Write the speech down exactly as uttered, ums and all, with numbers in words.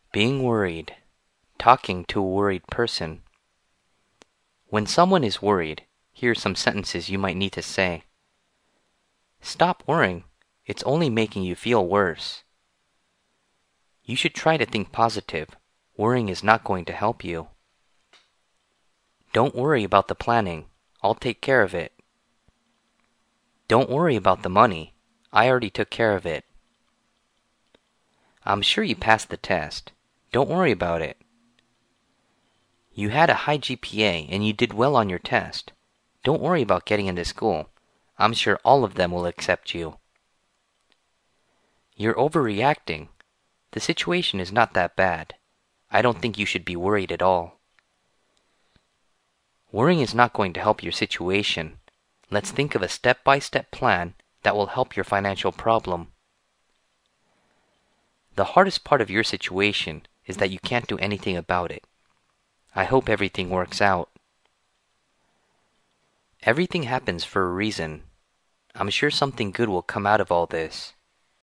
Being worried. Talking to a worried person. When someone is worried, here are some sentences you might need to say. Stop worrying. It's only making you feel worse. You should try to think positive. Worrying is not going to help you. Don't worry about the planning. I'll take care of it. Don't worry about the money. I already took care of it. I'm sure you passed the test. Don't worry about it. You had a high G P A and you did well on your test. Don't worry about getting into school. I'm sure all of them will accept you. You're overreacting. The situation is not that bad. I don't think you should be worried at all. Worrying is not going to help your situation. Let's think of a step-by-step plan that will help your financial problem. The hardest part of your situation is that you can't do anything about it. I hope everything works out. Everything happens for a reason. I'm sure something good will come out of all this.